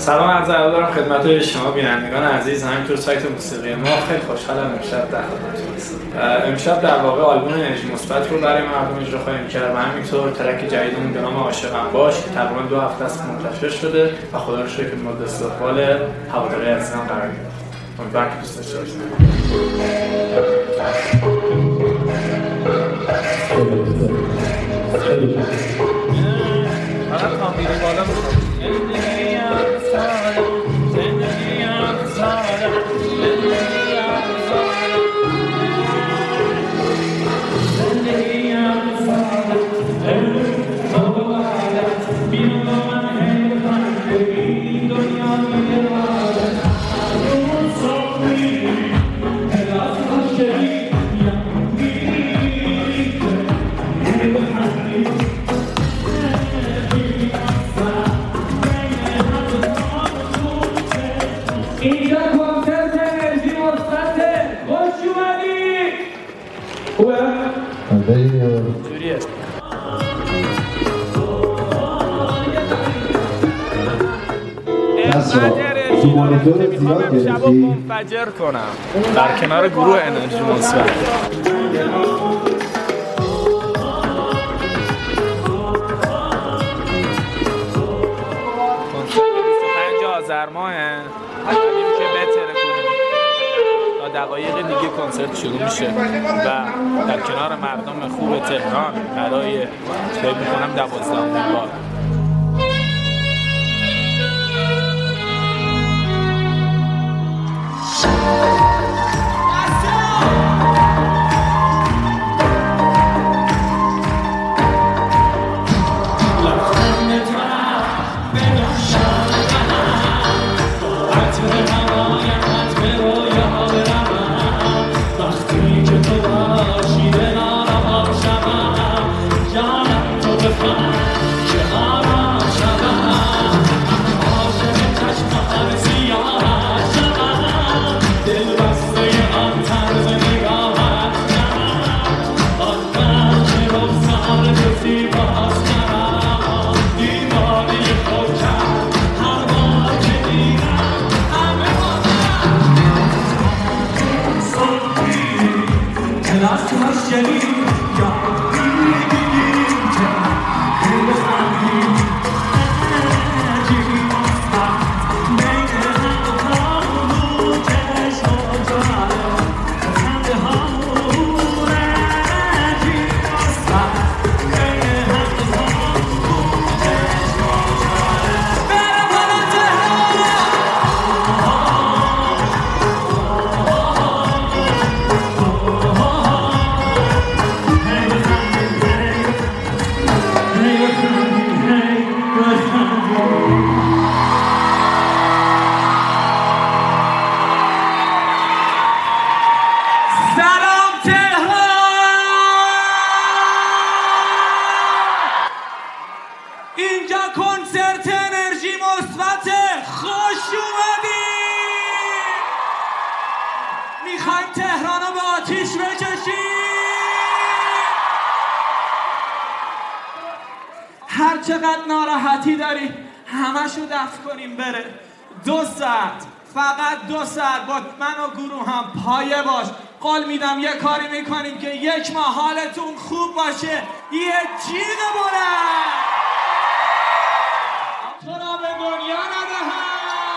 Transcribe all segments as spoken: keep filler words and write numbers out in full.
سلام عرض ادب دارم خدمت شما بینندگان عزیز، همینطور سایت موسیقی ما. خیلی خوشحالم امشب در خدمتتون هستم. امشب در واقع آلبوم انرژی مثبت رو برای مردم اجرا خواهیم کرد و همینطور ترک جدیدمون به نام عاشقم باش که تقریبا دو هفته است منتشر شده و خدا رو شکر مورد استقبال هواداری عزیزم قرار گرفت. امیدوارم که دوست داشته باشید. فقط کام بیرون بالا بخون. زندگی افسانه، زندگی افسانه، زندگی افسانه، زندگی افسانه، بیرون با من حیران ببین دنیا می‌گرده اون صافی هلاس هاشمی اینجا کنسرت انرژی مثبته. خوش اومدید. خوبه؟ جوریه. تو مانیتور زیاد گرفتی؟ شبا منفجر کنم در کنار گروه انرژی مثبت. آذر ماهه بریم که بهتره کنیم تا دقایق دیگه کنسرت شروع میشه و در کنار مردم خوب تهران برای فکر میکنم دوازدهمین بار. هر چقدر ناراحتی داری همشو دفع کنیم بره. دو ساعت، فقط دو ساعت با من و گروه هم پایه باش. قول میدم یه کاری میکنیم که یک ماه حالتون خوب باشه. یه جیغ بلند تو را به دنیا ندهم.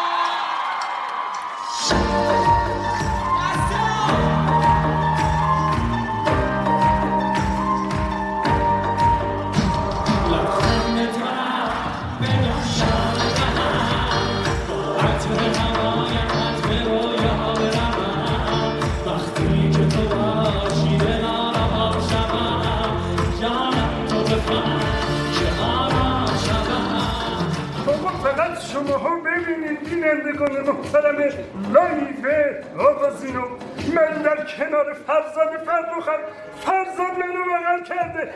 شماها ببینید بینندگان محترم لایو آغازینو، من در کنار فرزاد فرخم. فرزاد منو بغل کرده.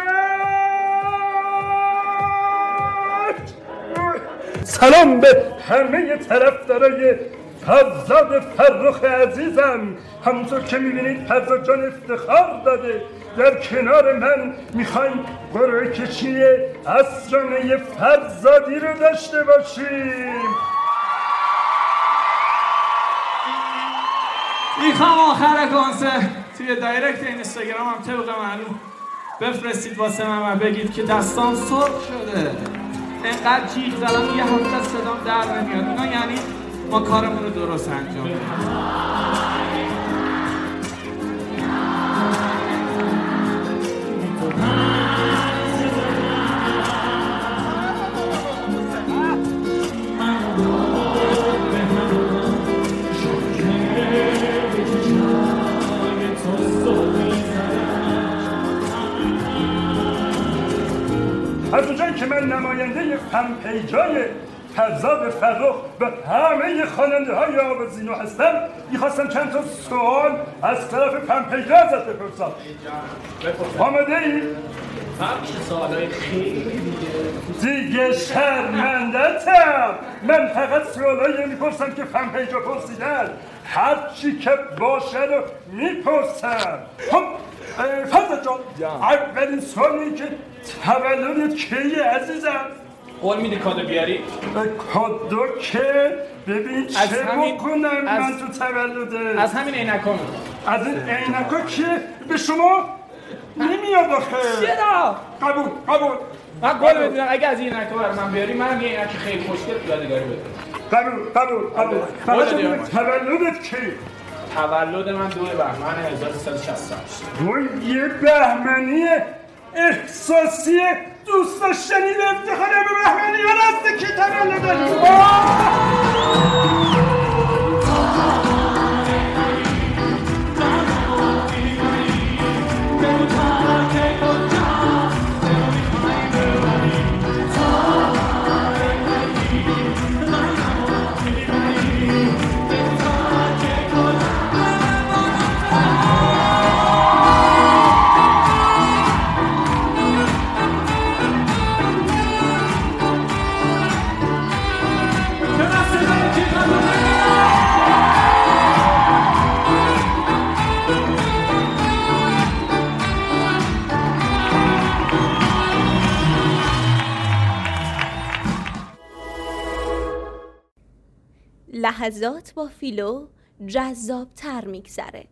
سلام به همه طرفدارای فرزاد فرخ عزیزم. همونطور که میبینید فرزاد جان افتخار داده در کنار من میخوایم قرعه کشی عصرانه فرزادی رو داشته باشیم. میخوام آخر کنسرت توی دایرکت اینستاگرام هم طبق معلوم بفرستید واسه من و بگید که دستام سرخ شده، اینقدر جیغ زدم یه هفته صدام در نمیاد. اینا یعنی ما کارمون رو درست انجام بدیم. از اونجایی که من نماینده فن پیجای فرزاد فرخ و همه خواننده های آوازینو هستم، میخواستم چند تا سوال از طرف فن پیجا ازت بپرسم. آماده ای؟ همچه سوالای خیلی دیگه شرمندتم. من فقط سوالایی میپرسم که فن پیجا پرسیدن، هر چی که باشه رو میپرسم. خب فرزاد جان، اولین سوالی که تولدت کیه عزیزم؟ قول میدی کادو بیاری؟ کادو که ببین چه بکنم من تو تولده؟ از همین عینکا میکنم. از این عینکا که به شما نمیاد آخه. چرا؟ قبول قبول من قول میدم اگه از این عینکا برای من بیاری، منم یه عینک خیلی خوشگل یادگاری بده. قبول قبول قبول. فقط تولدت کی؟ تولد من دو بهمن هزار و سیصد و شصت و هشت. وای یه بهمنی احساسی دوست داشتنی به افتخار به بهمنیان هسته که تولد داری. لحظات با فیلو جذاب تر میگذره.